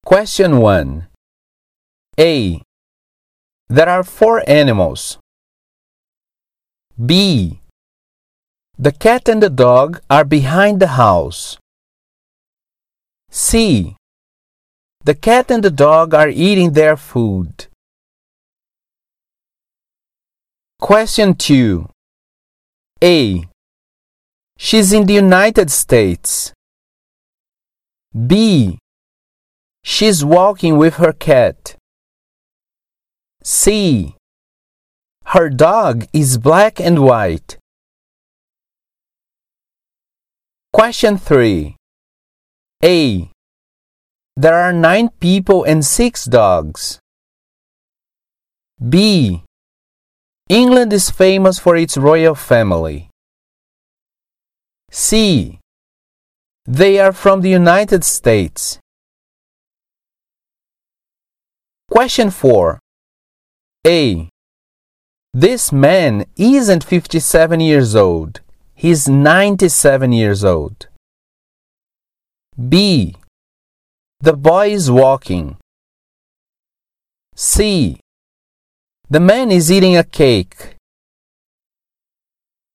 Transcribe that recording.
Question 1. A. There are 4 animals. B. The cat and the dog are behind the house. C. The cat and the dog are eating their food. Question 2. A. She's in the United States. B. She's walking with her cat. C. Her dog is black and white. Question 3. A. There are 9 people and 6 dogs. B. England is famous for its royal family. C. They are from the United States. Question 4. A. This man isn't 57 years old. He's 97 years old. B. The boy is walking. C. The man is eating a cake.